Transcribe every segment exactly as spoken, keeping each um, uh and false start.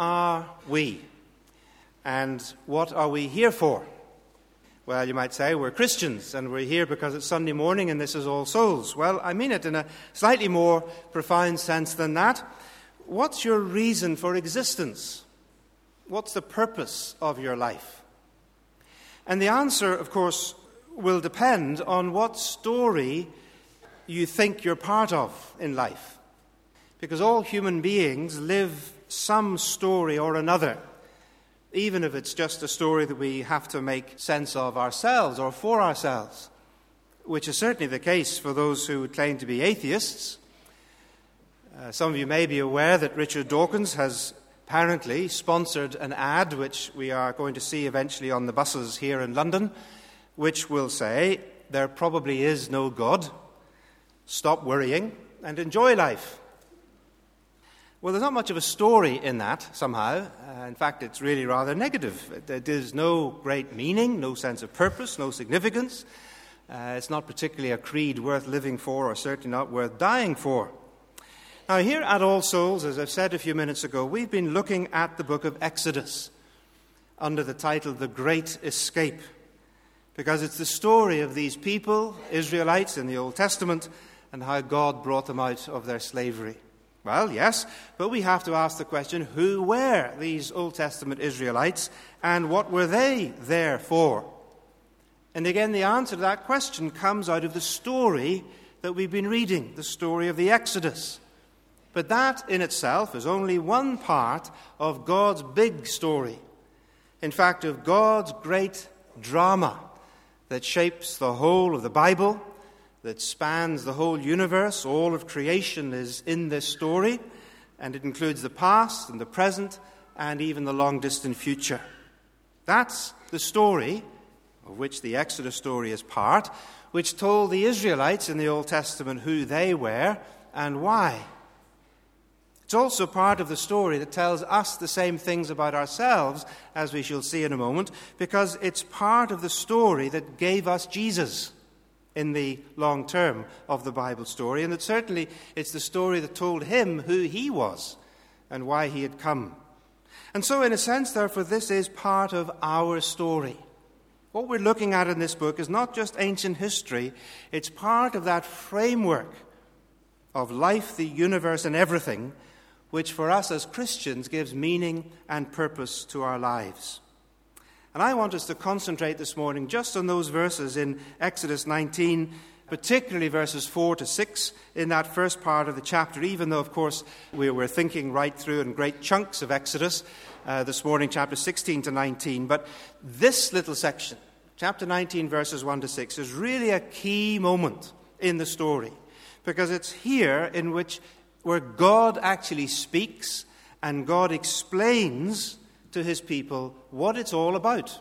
are we? And what are we here for? Well, you might say we're Christians and we're here because it's Sunday morning and this is All Souls. Well, I mean it in a slightly more profound sense than that. What's your reason for existence? What's the purpose of your life? And the answer, of course, will depend on what story you think you're part of in life. Because all human beings live some story or another, even if it's just a story that we have to make sense of ourselves or for ourselves, which is certainly the case for those who claim to be atheists. Uh, some of you may be aware that Richard Dawkins has apparently sponsored an ad, which we are going to see eventually on the buses here in London, which will say, there probably is no God, stop worrying and enjoy life. Well, there's not much of a story in that, somehow. Uh, in fact, it's really rather negative. There's no great meaning, no sense of purpose, no significance. Uh, it's not particularly a creed worth living for, or certainly not worth dying for. Now, here at All Souls, as I've said a few minutes ago, we've been looking at the book of Exodus under the title The Great Escape, because it's the story of these people, Israelites in the Old Testament, and how God brought them out of their slavery. Well, yes, but we have to ask the question, who were these Old Testament Israelites and what were they there for? And again, the answer to that question comes out of the story that we've been reading, the story of the Exodus. But that in itself is only one part of God's big story. In fact, of God's great drama that shapes the whole of the Bible, that spans the whole universe. All of creation is in this story, and it includes the past and the present and even the long-distant future. That's the story, of which the Exodus story is part, which told the Israelites in the Old Testament who they were and why. It's also part of the story that tells us the same things about ourselves, as we shall see in a moment, because it's part of the story that gave us Jesus in the long term of the Bible story, and that certainly it's the story that told him who he was and why he had come. And so, in a sense, therefore, this is part of our story. What we're looking at in this book is not just ancient history, it's part of that framework of life, the universe, and everything, which for us as Christians gives meaning and purpose to our lives. And I want us to concentrate this morning just on those verses in Exodus nineteen, particularly verses four to six in that first part of the chapter, even though, of course, we were thinking right through in great chunks of Exodus uh, this morning, chapter sixteen to nineteen. But this little section, chapter nineteen, verses one to six, is really a key moment in the story, because it's here in which where God actually speaks and God explains to his people what it's all about.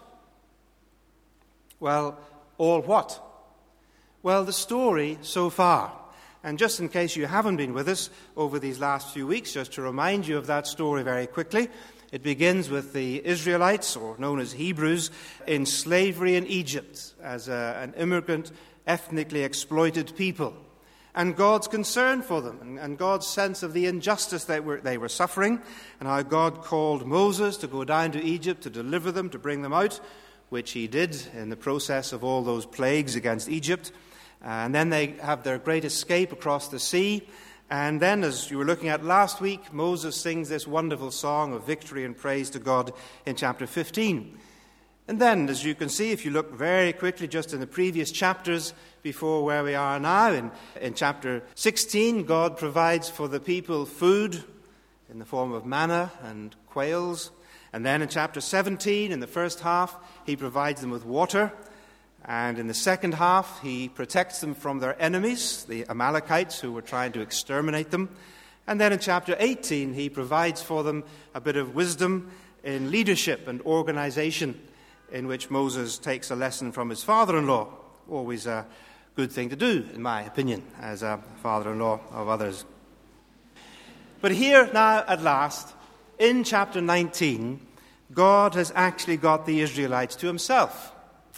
Well, all what? Well, the story so far. And just in case you haven't been with us over these last few weeks, just to remind you of that story very quickly, it begins with the Israelites, or known as Hebrews, in slavery in Egypt as a, an immigrant, ethnically exploited people. And God's concern for them, and, and God's sense of the injustice they were, they were suffering, and how God called Moses to go down to Egypt to deliver them, to bring them out, which he did in the process of all those plagues against Egypt. And then they have their great escape across the sea. And then, as you were looking at last week, Moses sings this wonderful song of victory and praise to God in chapter fifteen. And then, as you can see, if you look very quickly just in the previous chapters before where we are now, in, in chapter sixteen, God provides for the people food in the form of manna and quails. And then in chapter seventeen, in the first half, he provides them with water. And in the second half, he protects them from their enemies, the Amalekites, who were trying to exterminate them. And then in chapter eighteen, he provides for them a bit of wisdom in leadership and organization, in which Moses takes a lesson from his father-in-law. Always a good thing to do, in my opinion, as a father-in-law of others. But here now, at last, in chapter nineteen, God has actually got the Israelites to himself.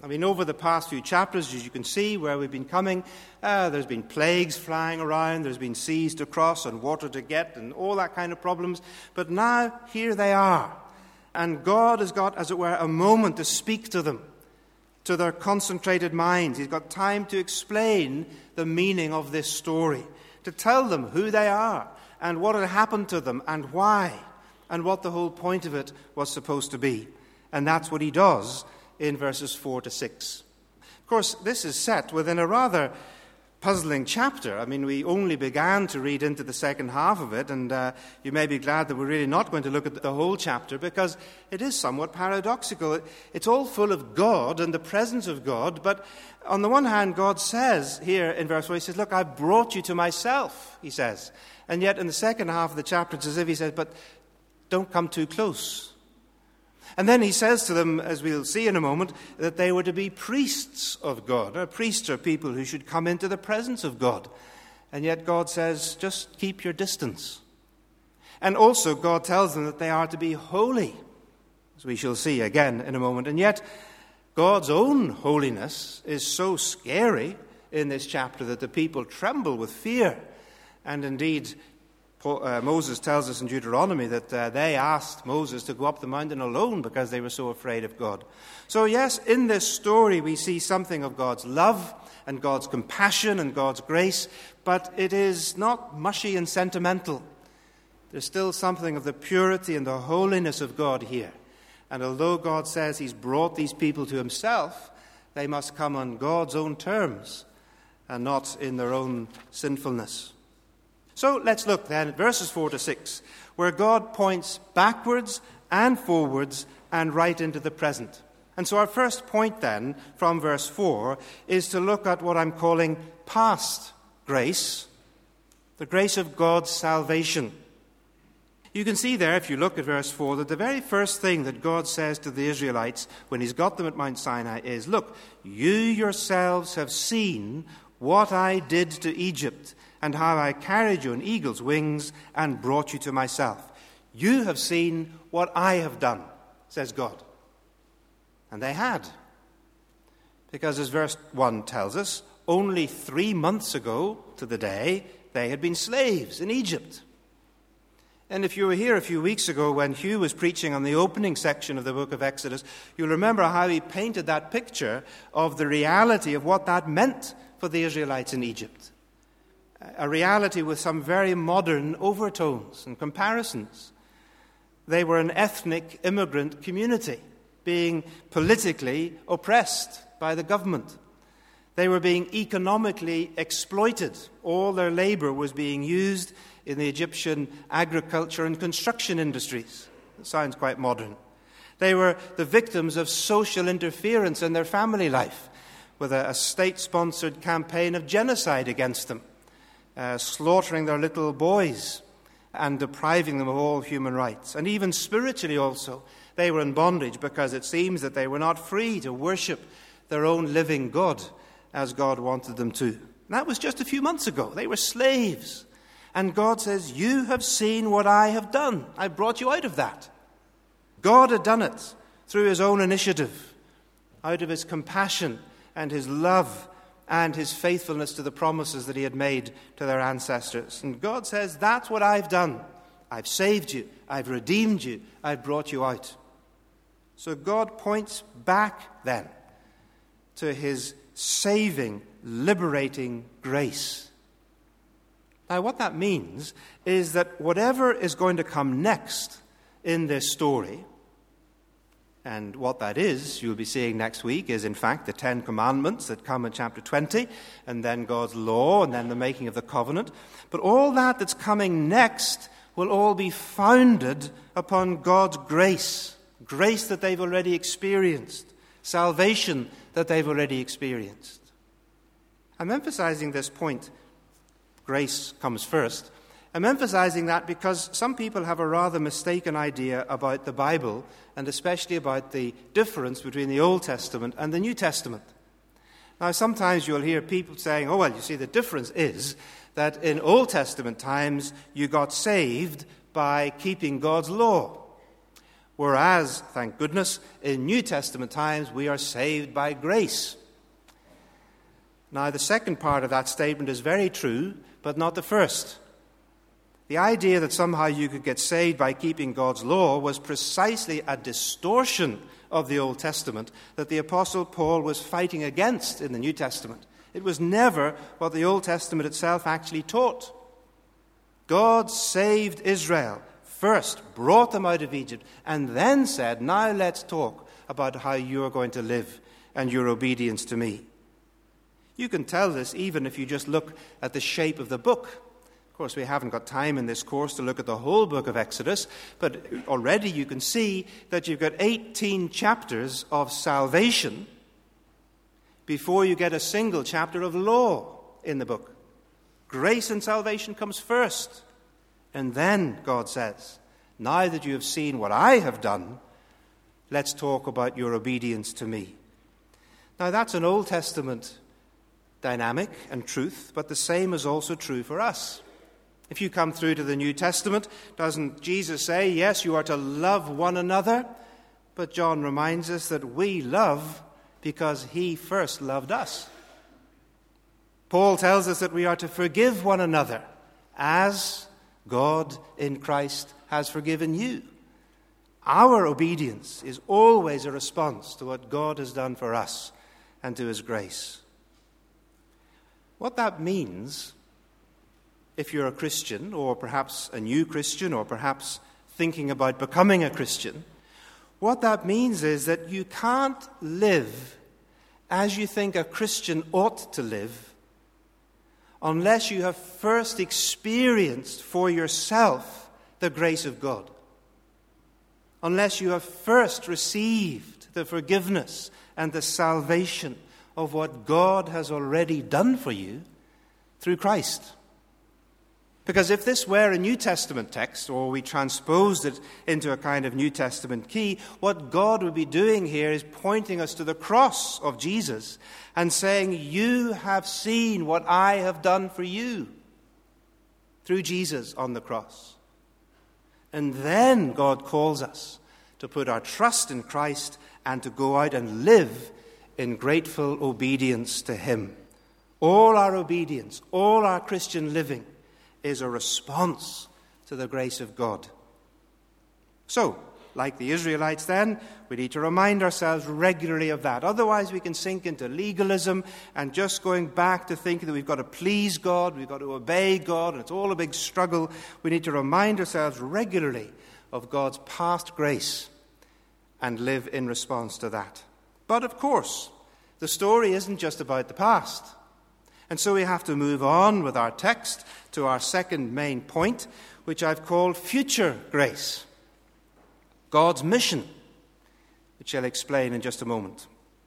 I mean, over the past few chapters, as you can see where we've been coming, uh, there's been plagues flying around, there's been seas to cross and water to get and all that kind of problems. But now, here they are. And God has got, as it were, a moment to speak to them, to their concentrated minds. He's got time to explain the meaning of this story, to tell them who they are and what had happened to them and why, and what the whole point of it was supposed to be. And that's what he does in verses four to six. Of course, this is set within a rather puzzling chapter. I mean, we only began to read into the second half of it, and uh, you may be glad that we're really not going to look at the whole chapter, because it is somewhat paradoxical. It's all full of God and the presence of God, but on the one hand, God says here in verse four, he says, look, I've brought you to myself, he says. And yet in the second half of the chapter, it's as if he says, but don't come too close. And then he says to them, as we'll see in a moment, that they were to be priests of God. Now, priests are people who should come into the presence of God. And yet God says, just keep your distance. And also God tells them that they are to be holy, as we shall see again in a moment. And yet God's own holiness is so scary in this chapter that the people tremble with fear. And indeed, Uh, Moses tells us in Deuteronomy that uh, they asked Moses to go up the mountain alone because they were so afraid of God. So yes, in this story we see something of God's love and God's compassion and God's grace, but it is not mushy and sentimental. There's still something of the purity and the holiness of God here. And although God says he's brought these people to himself, they must come on God's own terms and not in their own sinfulness. So let's look then at verses four to six, where God points backwards and forwards and right into the present. And so our first point then from verse four is to look at what I'm calling past grace, the grace of God's salvation. You can see there, if you look at verse four, that the very first thing that God says to the Israelites when he's got them at Mount Sinai is, look, you yourselves have seen what I did to Egypt, and how I carried you on eagle's wings and brought you to myself. You have seen what I have done, says God. And they had. Because as verse one tells us, only three months ago to the day, they had been slaves in Egypt. And if you were here a few weeks ago when Hugh was preaching on the opening section of the book of Exodus, you'll remember how he painted that picture of the reality of what that meant for the Israelites in Egypt. A reality with some very modern overtones and comparisons. They were an ethnic immigrant community being politically oppressed by the government. They were being economically exploited. All their labor was being used in the Egyptian agriculture and construction industries. It sounds quite modern. They were the victims of social interference in their family life, with a, a state-sponsored campaign of genocide against them. Uh, slaughtering their little boys and depriving them of all human rights. And even spiritually also, they were in bondage because it seems that they were not free to worship their own living God as God wanted them to. And that was just a few months ago. They were slaves. And God says, you have seen what I have done. I brought you out of that. God had done it through his own initiative, out of his compassion and his love and his faithfulness to the promises that he had made to their ancestors. And God says, that's what I've done. I've saved you. I've redeemed you. I've brought you out. So God points back then to his saving, liberating grace. Now, what that means is that whatever is going to come next in this story, and what that is, you'll be seeing next week, is in fact the Ten Commandments that come in chapter twenty, and then God's law, and then the making of the covenant. But all that that's coming next will all be founded upon God's grace, grace that they've already experienced, salvation that they've already experienced. I'm emphasizing this point, grace comes first. I'm emphasizing that because some people have a rather mistaken idea about the Bible, and especially about the difference between the Old Testament and the New Testament. Now, sometimes you'll hear people saying, oh, well, you see, the difference is that in Old Testament times you got saved by keeping God's law, Whereas, thank goodness, in New Testament times we are saved by grace. Now, the second part of that statement is very true, but not the first. The idea that somehow you could get saved by keeping God's law was precisely a distortion of the Old Testament that the Apostle Paul was fighting against in the New Testament. It was never what the Old Testament itself actually taught. God saved Israel first, brought them out of Egypt, and then said, now let's talk about how you are going to live and your obedience to me. You can tell this even if you just look at the shape of the book. Of course, we haven't got time in this course to look at the whole book of Exodus, but already you can see that you've got eighteen chapters of salvation before you get a single chapter of law in the book. Grace and salvation comes first. And then God says, now that you have seen what I have done, let's talk about your obedience to me. Now, that's an Old Testament dynamic and truth, but the same is also true for us. If you come through to the New Testament, doesn't Jesus say, yes, you are to love one another? But John reminds us that we love because he first loved us. Paul tells us that we are to forgive one another as God in Christ has forgiven you. Our obedience is always a response to what God has done for us and to his grace. What that means, if you're a Christian, or perhaps a new Christian, or perhaps thinking about becoming a Christian, what that means is that you can't live as you think a Christian ought to live unless you have first experienced for yourself the grace of God. Unless you have first received the forgiveness and the salvation of what God has already done for you through Christ. Because if this were a New Testament text, or we transposed it into a kind of New Testament key, what God would be doing here is pointing us to the cross of Jesus and saying, you have seen what I have done for you through Jesus on the cross. And then God calls us to put our trust in Christ and to go out and live in grateful obedience to him. All our obedience, all our Christian living is a response to the grace of God. So, like the Israelites then, we need to remind ourselves regularly of that. Otherwise we can sink into legalism and just going back to thinking that we've got to please God, we've got to obey God, and it's all a big struggle. We need to remind ourselves regularly of God's past grace and live in response to that. But of course, the story isn't just about the past. And so we have to move on with our text to our second main point, which I've called future grace. God's mission, which I'll explain in just a moment.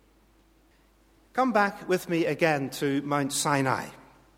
Come back with me again to Mount Sinai.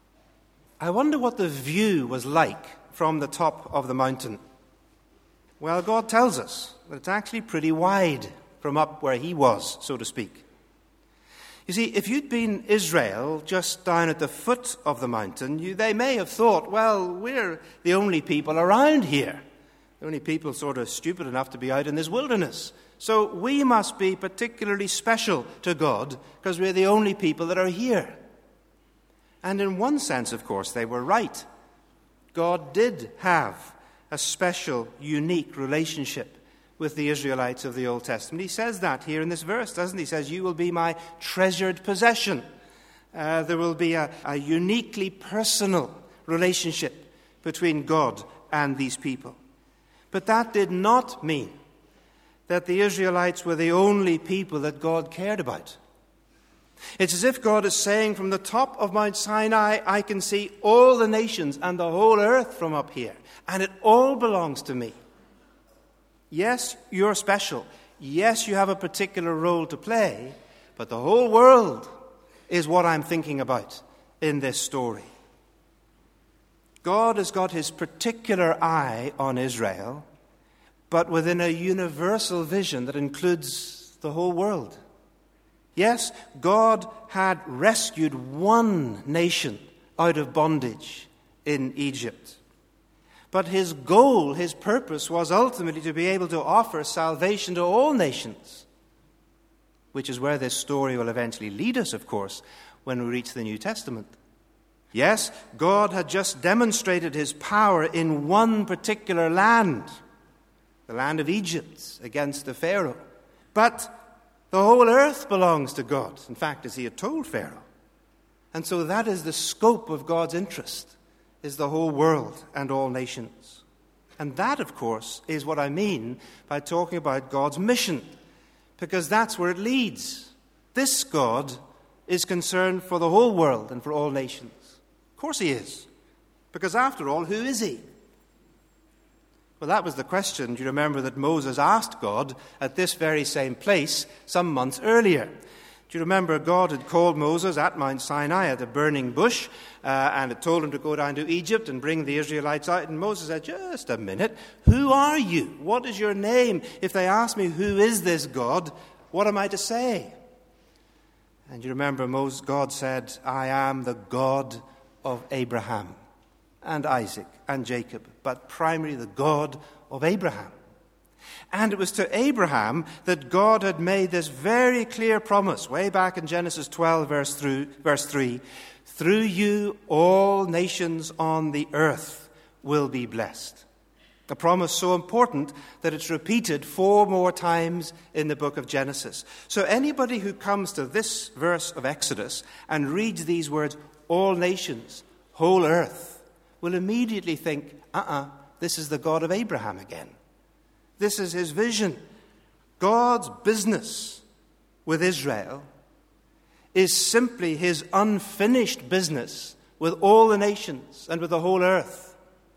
I wonder what the view was like from the top of the mountain. Well, God tells us that it's actually pretty wide from up where he was, so to speak. You see, if you'd been Israel just down at the foot of the mountain, you, they may have thought, well, we're the only people around here. The only people sort of stupid enough to be out in this wilderness. So we must be particularly special to God because we're the only people that are here. And in one sense, of course, they were right. God did have a special, unique relationship with the Israelites of the Old Testament. He says that here in this verse, doesn't he? He says, you will be my treasured possession. Uh, there will be a, a uniquely personal relationship between God and these people. But that did not mean that the Israelites were the only people that God cared about. It's as if God is saying, from the top of Mount Sinai, I can see all the nations and the whole earth from up here, and it all belongs to me. Yes, you're special. Yes, you have a particular role to play, but the whole world is what I'm thinking about in this story. God has got his particular eye on Israel, but within a universal vision that includes the whole world. Yes, God had rescued one nation out of bondage in Egypt. but his goal, his purpose, was ultimately to be able to offer salvation to all nations, which is where this story will eventually lead us, of course, when we reach the New Testament. Yes, God had just demonstrated his power in one particular land, the land of Egypt, against the Pharaoh. But the whole earth belongs to God, in fact, as he had told Pharaoh. And so that is the scope of God's interest, is the whole world and all nations. And that, of course, is what I mean by talking about God's mission, because that's where it leads. This God is concerned for the whole world and for all nations. Of course he is, because after all, who is he? Well, that was the question, do you remember, that Moses asked God at this very same place some months earlier. Do you remember God had called Moses at Mount Sinai at a burning bush uh, and had told him to go down to Egypt and bring the Israelites out? And Moses said, just a minute, who are you? What is your name? If they ask me, who is this God, what am I to say? And you remember Moses, God said, I am the God of Abraham and Isaac and Jacob, but primarily the God of Abraham. And it was to Abraham that God had made this very clear promise, way back in Genesis twelve, verse three, through you all nations on the earth will be blessed. A promise so important that it's repeated four more times in the book of Genesis. So anybody who comes to this verse of Exodus and reads these words, all nations, whole earth, will immediately think, uh-uh, this is the God of Abraham again. This is his vision. God's business with Israel is simply his unfinished business with all the nations and with the whole earth.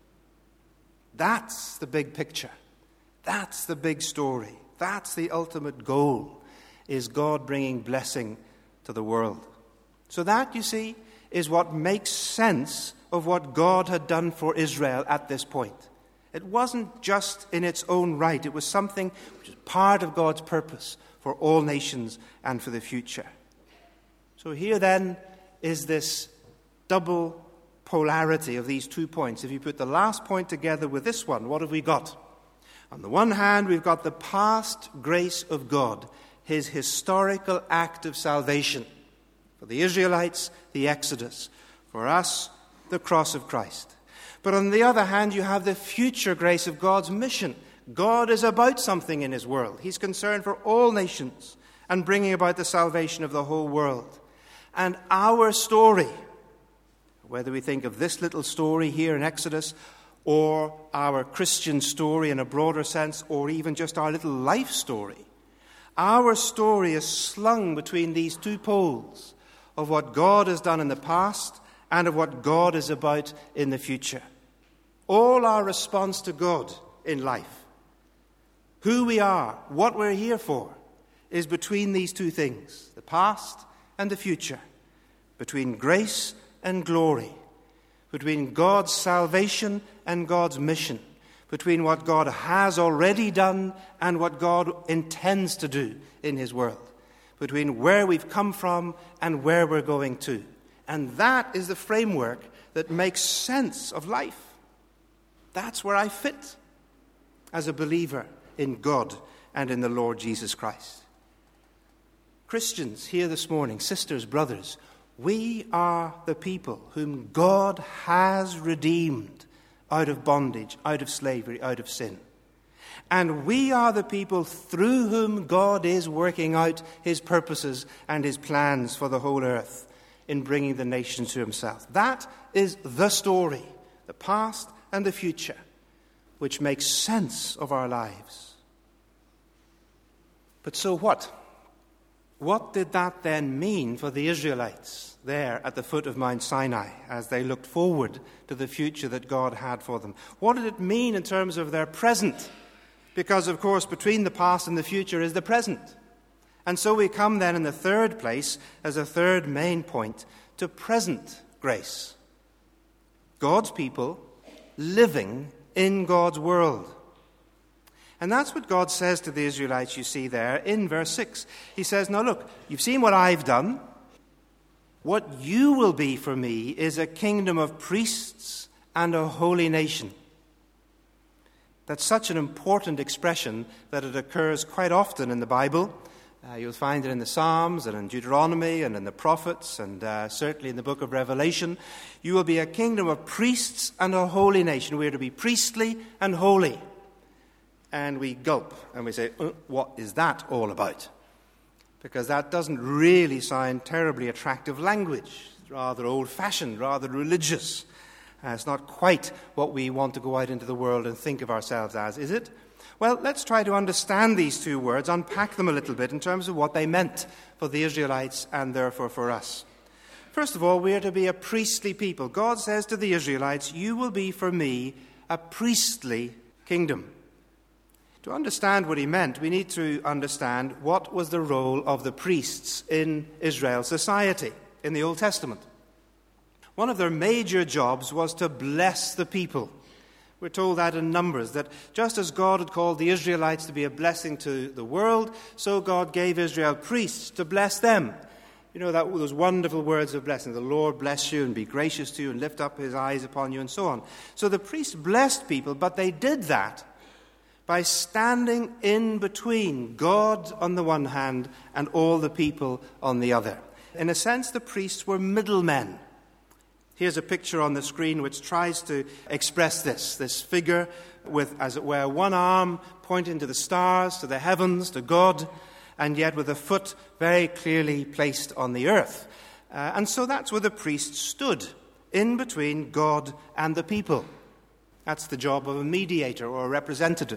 That's the big picture. That's the big story. That's the ultimate goal, is God bringing blessing to the world. So that, you see, is what makes sense of what God had done for Israel at this point. It wasn't just in its own right. It was something which is part of God's purpose for all nations and for the future. So here then is this double polarity of these two points. If you put the last point together with this one, what have we got? On the one hand, we've got the past grace of God, his historical act of salvation. For the Israelites, the Exodus. For us, the cross of Christ. But on the other hand, you have the future grace of God's mission. God is about something in his world. He's concerned for all nations and bringing about the salvation of the whole world. And our story, whether we think of this little story here in Exodus, or our Christian story in a broader sense, or even just our little life story, our story is slung between these two poles of what God has done in the past and of what God is about in the future. All our response to God in life, who we are, what we're here for, is between these two things, the past and the future, between grace and glory, between God's salvation and God's mission, between what God has already done and what God intends to do in his world, between where we've come from and where we're going to. And that is the framework that makes sense of life. That's where I fit as a believer in God and in the Lord Jesus Christ. Christians here this morning, sisters, brothers, we are the people whom God has redeemed out of bondage, out of slavery, out of sin. And we are the people through whom God is working out his purposes and his plans for the whole earth in bringing the nations to himself. That is the story, the past and the future, which makes sense of our lives. But so what? What did that then mean for the Israelites there at the foot of Mount Sinai as they looked forward to the future that God had for them? What did it mean in terms of their present? Because, of course, between the past and the future is the present. And so we come then in the third place, as a third main point, to present grace. God's people living in God's world. And that's what God says to the Israelites, you see there in verse six. He says, now look, you've seen what I've done. What you will be for me is a kingdom of priests and a holy nation. That's such an important expression that it occurs quite often in the Bible. Uh, you'll find it in the Psalms and in Deuteronomy and in the prophets and uh, certainly in the book of Revelation. You will be a kingdom of priests and a holy nation. We are to be priestly and holy. And we gulp and we say, uh, what is that all about? Because that doesn't really sound terribly attractive language. It's rather old-fashioned, rather religious. Uh, it's not quite what we want to go out into the world and think of ourselves as, is it? Well, let's try to understand these two words, unpack them a little bit in terms of what they meant for the Israelites and therefore for us. First of all, we are to be a priestly people. God says to the Israelites, you will be for me a priestly kingdom. To understand what he meant, we need to understand what was the role of the priests in Israel's society in the Old Testament. One of their major jobs was to bless the people. We're told that in Numbers, that just as God had called the Israelites to be a blessing to the world, so God gave Israel priests to bless them. You know, that those wonderful words of blessing, the Lord bless you and be gracious to you and lift up his eyes upon you and so on. So the priests blessed people, but they did that by standing in between God on the one hand and all the people on the other. In a sense, the priests were middlemen. Here's a picture on the screen which tries to express this. This figure with, as it were, one arm pointing to the stars, to the heavens, to God, and yet with a foot very clearly placed on the earth. Uh, and so that's where the priest stood, in between God and the people. That's the job of a mediator or a representative.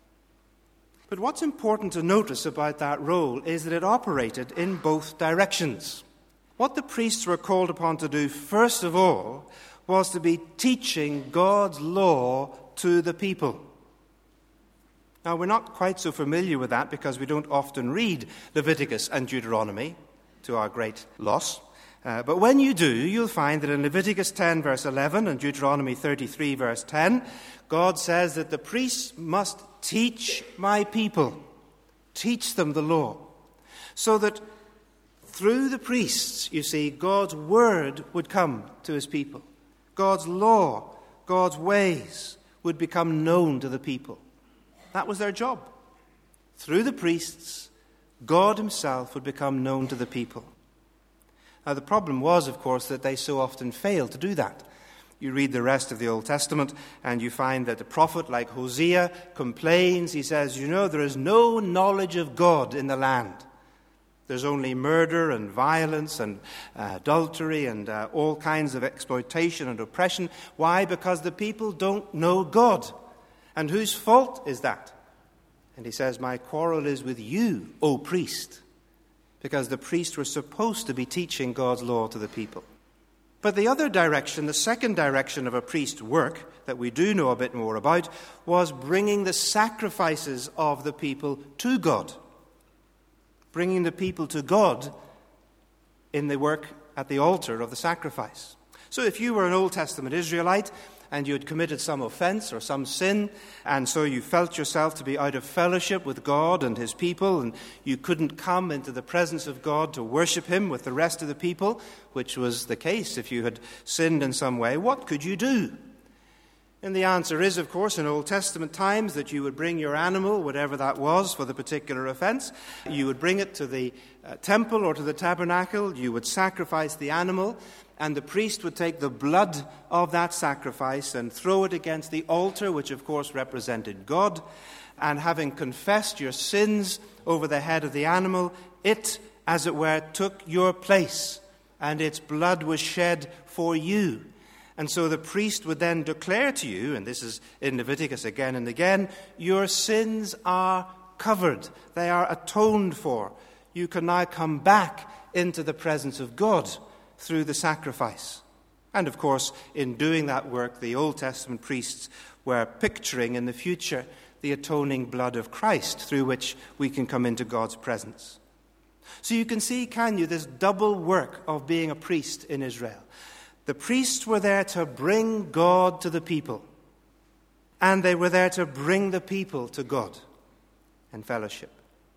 But what's important to notice about that role is that it operated in both directions. What the priests were called upon to do, first of all, was to be teaching God's law to the people. Now, we're not quite so familiar with that because we don't often read Leviticus and Deuteronomy, to our great loss. Uh, but when you do, you'll find that in Leviticus ten, verse eleven, and Deuteronomy thirty-three, verse ten, God says that the priests must teach my people, teach them the law, so that through the priests, you see, God's word would come to his people. God's law, God's ways would become known to the people. That was their job. Through the priests, God himself would become known to the people. Now, the problem was, of course, that they so often failed to do that. You read the rest of the Old Testament and you find that the prophet, like Hosea, complains. He says, you know, there is no knowledge of God in the land. There's only murder and violence and uh, adultery and uh, all kinds of exploitation and oppression. Why? Because the people don't know God. And whose fault is that? And he says, my quarrel is with you, O priest, because the priests were supposed to be teaching God's law to the people. But the other direction, the second direction of a priest's work that we do know a bit more about, was bringing the sacrifices of the people to God. Bringing the people to God in the work at the altar of the sacrifice. So if you were an Old Testament Israelite and you had committed some offense or some sin, and so you felt yourself to be out of fellowship with God and his people, and you couldn't come into the presence of God to worship him with the rest of the people, which was the case if you had sinned in some way, what could you do? And the answer is, of course, in Old Testament times that you would bring your animal, whatever that was, for the particular offense. You would bring it to the uh, temple or to the tabernacle. You would sacrifice the animal, and the priest would take the blood of that sacrifice and throw it against the altar, which, of course, represented God. And having confessed your sins over the head of the animal, it, as it were, took your place, and its blood was shed for you. And so the priest would then declare to you, and this is in Leviticus again and again, your sins are covered. They are atoned for. You can now come back into the presence of God through the sacrifice. And of course, in doing that work, the Old Testament priests were picturing in the future the atoning blood of Christ through which we can come into God's presence. So you can see, can you, this double work of being a priest in Israel. The priests were there to bring God to the people, and they were there to bring the people to God and fellowship.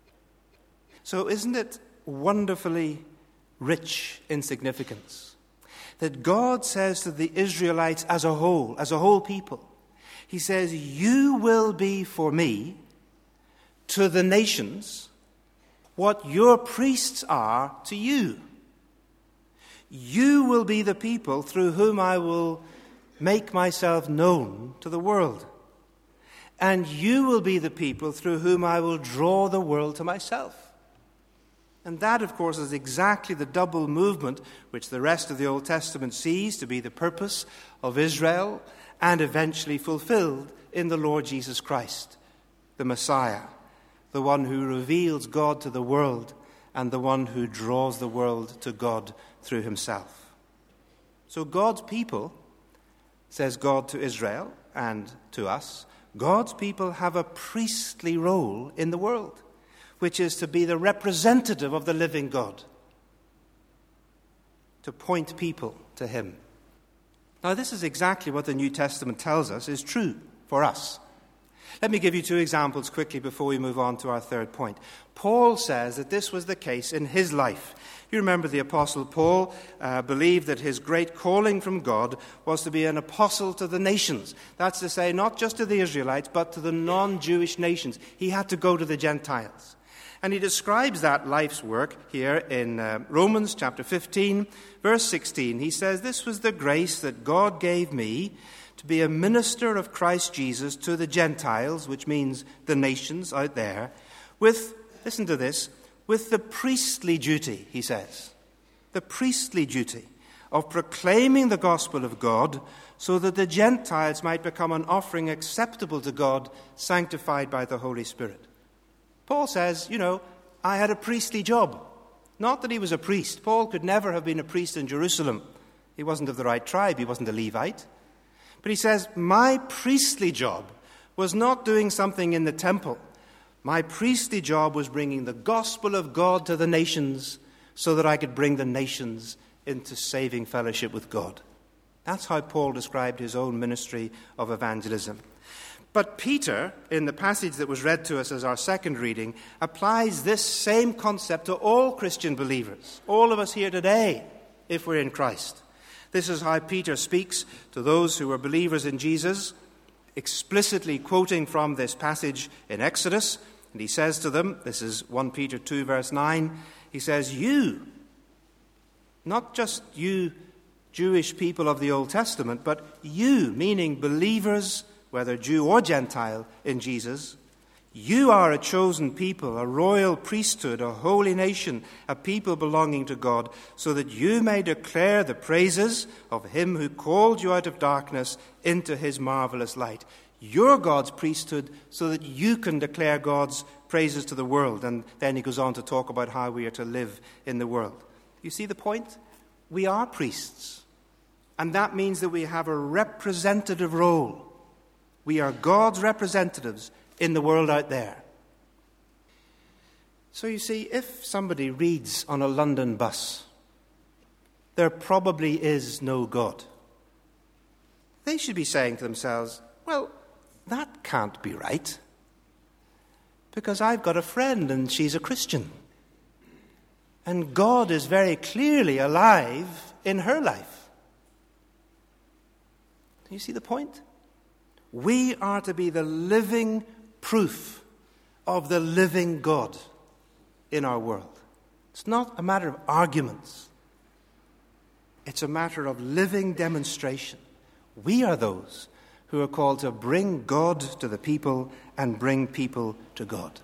So isn't it wonderfully rich in significance that God says to the Israelites as a whole, as a whole people, He says, you will be for me to the nations what your priests are to you. You will be the people through whom I will make myself known to the world. And you will be the people through whom I will draw the world to myself. And that, of course, is exactly the double movement which the rest of the Old Testament sees to be the purpose of Israel and eventually fulfilled in the Lord Jesus Christ, the Messiah, the one who reveals God to the world and the one who draws the world to God through himself. So God's people, says God to Israel and to us, God's people have a priestly role in the world, which is to be the representative of the living God, to point people to him. Now, this is exactly what the New Testament tells us is true for us. Let me give you two examples quickly before we move on to our third point. Paul says that this was the case in his life. You remember the Apostle Paul uh, believed that his great calling from God was to be an apostle to the nations. That's to say, not just to the Israelites, but to the non-Jewish nations. He had to go to the Gentiles. And he describes that life's work here in uh, Romans chapter fifteen, verse sixteen. He says, this was the grace that God gave me to be a minister of Christ Jesus to the Gentiles, which means the nations out there, with, listen to this, with the priestly duty, he says, the priestly duty of proclaiming the gospel of God so that the Gentiles might become an offering acceptable to God, sanctified by the Holy Spirit. Paul says, you know, I had a priestly job. Not that he was a priest. Paul could never have been a priest in Jerusalem. He wasn't of the right tribe. He wasn't a Levite. But he says, my priestly job was not doing something in the temple. My priestly job was bringing the gospel of God to the nations so that I could bring the nations into saving fellowship with God. That's how Paul described his own ministry of evangelism. But Peter, in the passage that was read to us as our second reading, applies this same concept to all Christian believers, all of us here today, if we're in Christ. This is how Peter speaks to those who are believers in Jesus, explicitly quoting from this passage in Exodus. And he says to them, this is First Peter two, verse nine, he says, you, not just you Jewish people of the Old Testament, but you, meaning believers, whether Jew or Gentile, in Jesus, you are a chosen people, a royal priesthood, a holy nation, a people belonging to God, so that you may declare the praises of him who called you out of darkness into his marvelous light. You're God's priesthood so that you can declare God's praises to the world. And then he goes on to talk about how we are to live in the world. You see the point? We are priests. And that means that we have a representative role. We are God's representatives in the world out there. So you see, if somebody reads on a London bus, there probably is no God, they should be saying to themselves, well, that can't be right, because I've got a friend and she's a Christian. And God is very clearly alive in her life. Do you see the point? We are to be the living proof of the living God in our world. It's not a matter of arguments. It's a matter of living demonstration. We are those who are called to bring God to the people and bring people to God.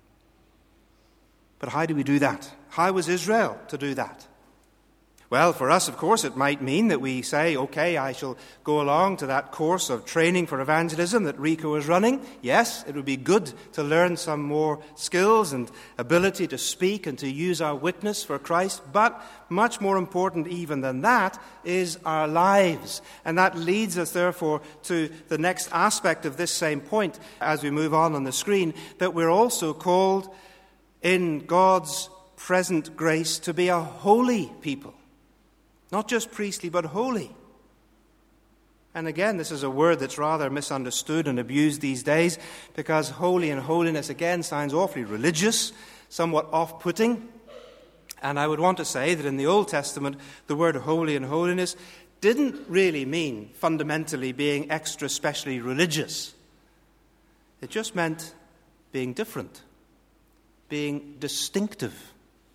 But how do we do that? How was Israel to do that? Well, for us, of course, it might mean that we say, okay, I shall go along to that course of training for evangelism that Rico is running. Yes, it would be good to learn some more skills and ability to speak and to use our witness for Christ. But much more important even than that is our lives. And that leads us, therefore, to the next aspect of this same point as we move on on the screen, that we're also called in God's present grace to be a holy people. Not just priestly, but holy. And again, this is a word that's rather misunderstood and abused these days, because holy and holiness, again, sounds awfully religious, somewhat off-putting. And I would want to say that in the Old Testament, the word holy and holiness didn't really mean fundamentally being extra specially religious. It just meant being different, being distinctive.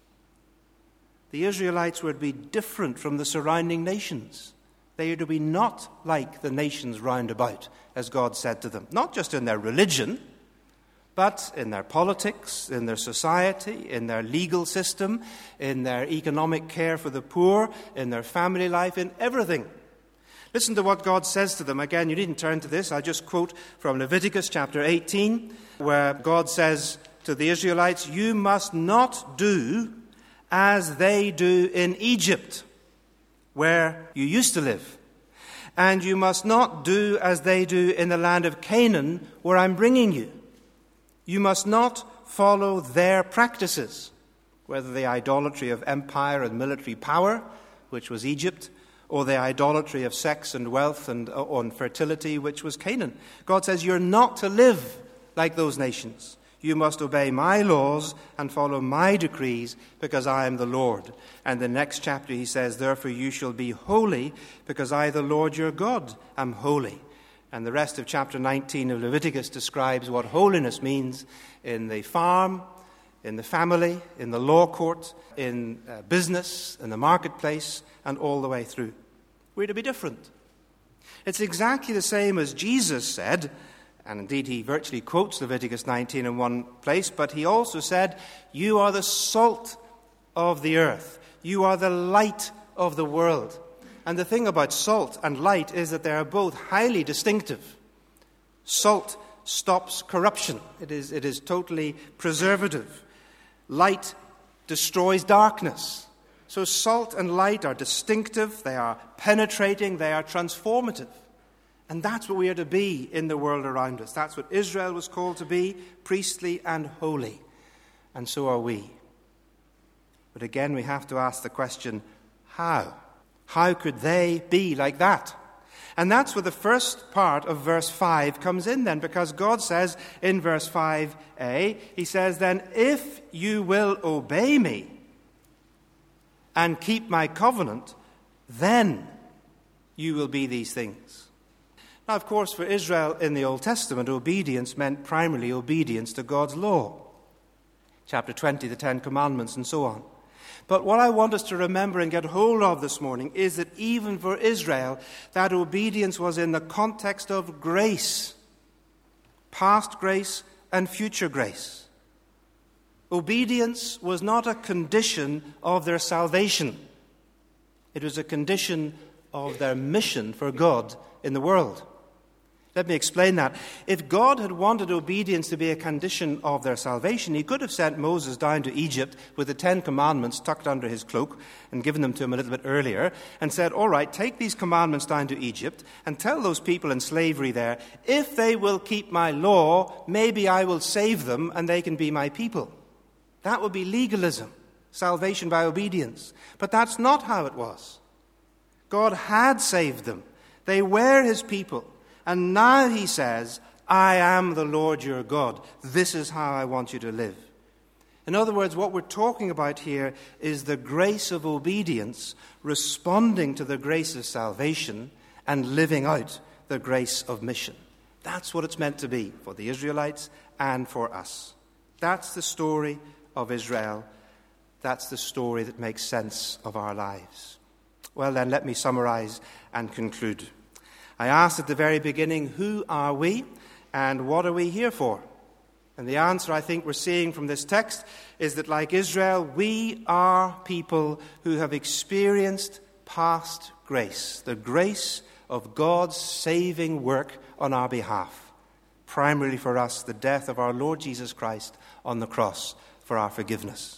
The Israelites were to be different from the surrounding nations. They were to be not like the nations round about, as God said to them, not just in their religion, but in their politics, in their society, in their legal system, in their economic care for the poor, in their family life, in everything. Listen to what God says to them. Again, you needn't turn to this. I'll just quote from Leviticus chapter eighteen, where God says to the Israelites, "You must not do as they do in Egypt, where you used to live. And you must not do as they do in the land of Canaan, where I'm bringing you. You must not follow their practices," whether the idolatry of empire and military power, which was Egypt, or the idolatry of sex and wealth and on fertility, which was Canaan. God says you're not to live like those nations. You must obey my laws and follow my decrees, because I am the Lord. And the next chapter he says, "Therefore you shall be holy, because I, the Lord your God, am holy." And the rest of chapter nineteen of Leviticus describes what holiness means in the farm, in the family, in the law court, in uh, business, in the marketplace, and all the way through. We're to be different. It's exactly the same as Jesus said, and indeed he virtually quotes Leviticus nineteen in one place, but he also said, "You are the salt of the earth. You are the light of the world." And the thing about salt and light is that they are both highly distinctive. Salt stops corruption. It is, it is totally preservative. Light destroys darkness. So salt and light are distinctive, they are penetrating, they are transformative. And that's what we are to be in the world around us. That's what Israel was called to be, priestly and holy. And so are we. But again, we have to ask the question, how? How could they be like that? And that's where the first part of verse five comes in then, because God says in verse five a, he says then, "If you will obey me and keep my covenant, then you will be these things." Now, of course, for Israel in the Old Testament, obedience meant primarily obedience to God's law. Chapter twenty, the Ten Commandments, and so on. But what I want us to remember and get hold of this morning is that even for Israel, that obedience was in the context of grace, past grace and future grace. Obedience was not a condition of their salvation. It was a condition of their mission for God in the world. Let me explain that. If God had wanted obedience to be a condition of their salvation, he could have sent Moses down to Egypt with the Ten Commandments tucked under his cloak and given them to him a little bit earlier and said, "All right, take these commandments down to Egypt and tell those people in slavery there, if they will keep my law, maybe I will save them and they can be my people." That would be legalism, salvation by obedience. But that's not how it was. God had saved them. They were his people. And now he says, "I am the Lord your God. This is how I want you to live." In other words, what we're talking about here is the grace of obedience responding to the grace of salvation and living out the grace of mission. That's what it's meant to be for the Israelites and for us. That's the story of Israel. That's the story that makes sense of our lives. Well then, let me summarize and conclude. I asked at the very beginning, who are we and what are we here for? And the answer I think we're seeing from this text is that, like Israel, we are people who have experienced past grace, the grace of God's saving work on our behalf. Primarily for us, the death of our Lord Jesus Christ on the cross for our forgiveness.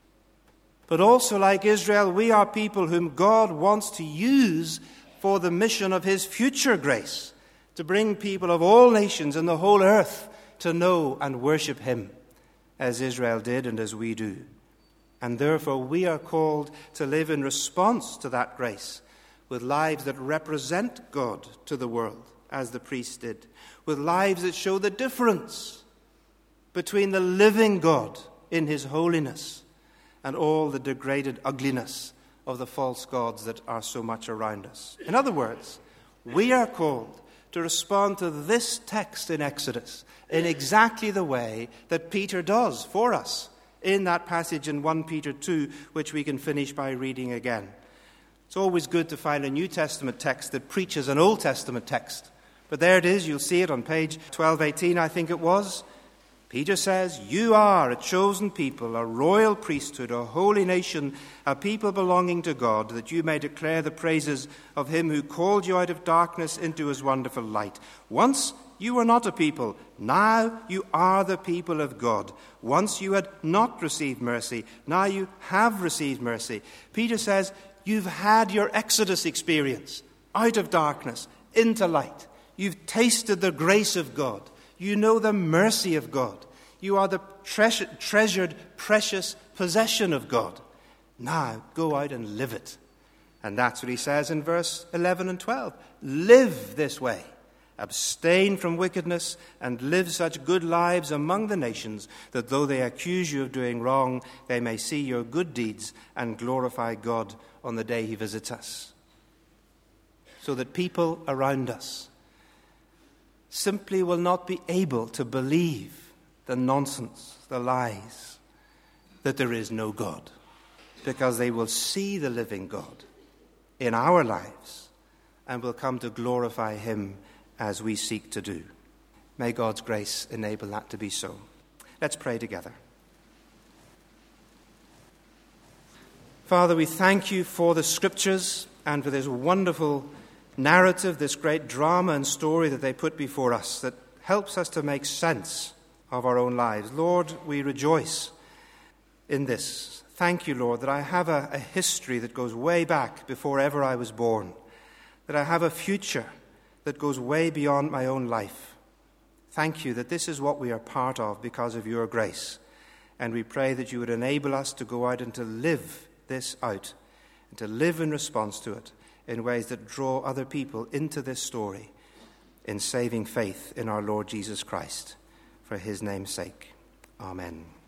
But also, like Israel, we are people whom God wants to use for the mission of his future grace, to bring people of all nations and the whole earth to know and worship him, as Israel did and as we do. And therefore we are called to live in response to that grace, with lives that represent God to the world, as the priests did, with lives that show the difference between the living God in his holiness and all the degraded ugliness of the false gods that are so much around us. In other words, we are called to respond to this text in Exodus in exactly the way that Peter does for us in that passage in First Peter two, which we can finish by reading again. It's always good to find a New Testament text that preaches an Old Testament text. But there it is, you'll see it on page twelve eighteen, I think it was. Peter says, "You are a chosen people, a royal priesthood, a holy nation, a people belonging to God, that you may declare the praises of him who called you out of darkness into his wonderful light. Once you were not a people, now you are the people of God. Once you had not received mercy, now you have received mercy." Peter says, you've had your Exodus experience, out of darkness, into light. You've tasted the grace of God. You know the mercy of God. You are the tre- treasured, precious possession of God. Now, go out and live it. And that's what he says in verse eleven and twelve. Live this way. Abstain from wickedness and live such good lives among the nations that though they accuse you of doing wrong, they may see your good deeds and glorify God on the day he visits us. So that people around us simply will not be able to believe the nonsense, the lies, that there is no God, because they will see the living God in our lives and will come to glorify him as we seek to do. May God's grace enable that to be so. Let's pray together. Father, we thank you for the Scriptures and for this wonderful narrative, this great drama and story that they put before us that helps us to make sense of our own lives. Lord, we rejoice in this. Thank you, Lord, that I have a, a history that goes way back before ever I was born, that I have a future that goes way beyond my own life. Thank you that this is what we are part of because of your grace. And we pray that you would enable us to go out and to live this out and to live in response to it in ways that draw other people into this story in saving faith in our Lord Jesus Christ. For his name's sake. Amen.